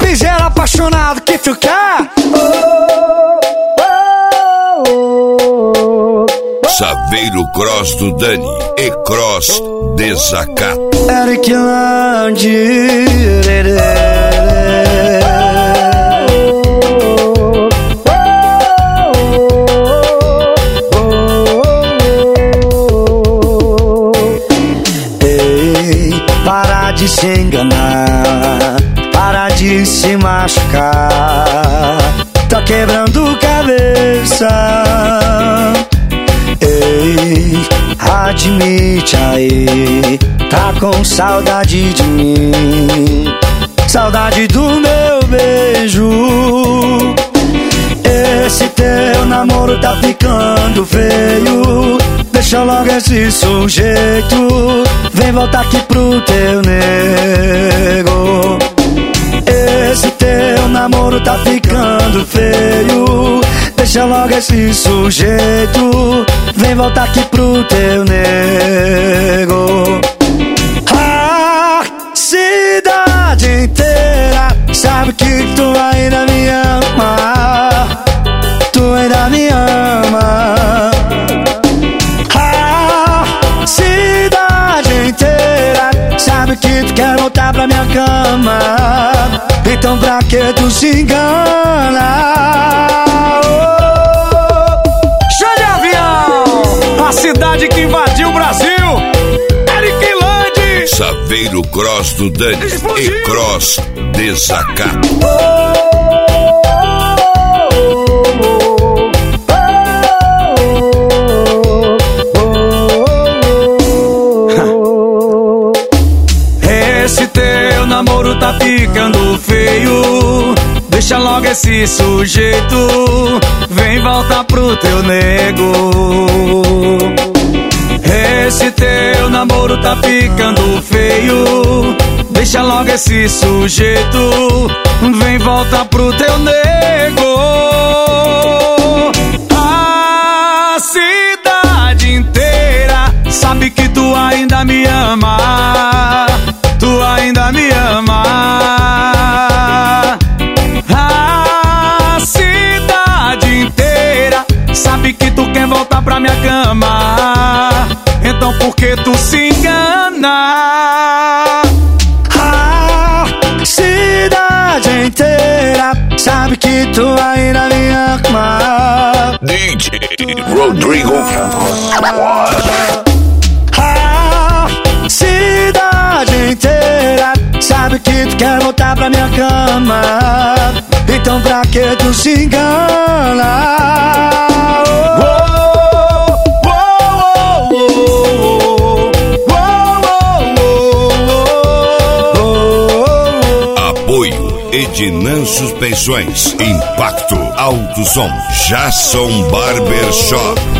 ligeiro apaixonado que tu quer. Saveiro Cross do Dani e Cross Desacato. Eric Landi. Ei, para de se enganar, para de se machucar, tá quebrando cabeça. Ei, admite aí, tá com saudade de mim, saudade do meu beijo. Esse teu namoro tá ficando feio, deixa logo esse sujeito, vem voltar aqui pro teu nego. Esse teu namoro tá ficando feio, deixa logo esse sujeito, vem voltar aqui pro teu nego. A cidade inteira sabe que tu ainda me ama, tu ainda me ama. A cidade inteira sabe que tu quer voltar pra minha cama, então pra que tu se engana? A cidade que invadiu o Brasil, Eric Landi. Saveiro Cross do Dani e Cross Desacato. Esse teu namoro tá ficando feio, deixa logo esse sujeito, vem voltar pro teu nego. Esse teu namoro tá ficando feio, deixa logo esse sujeito, vem voltar pro teu nego. A cidade inteira sabe que tu ainda me ama, tu ainda me ama. A cidade inteira sabe que tu quer voltar pra minha cama, então por que tu se engana? A cidade inteira sabe que tu ainda me ama. DJ Rodrigo. A cidade inteira sabe que tu quer voltar pra minha cama, então pra que tu se engana? Apoio Ednan Suspensões, Impacto, Alto Som, Jason Barbershop.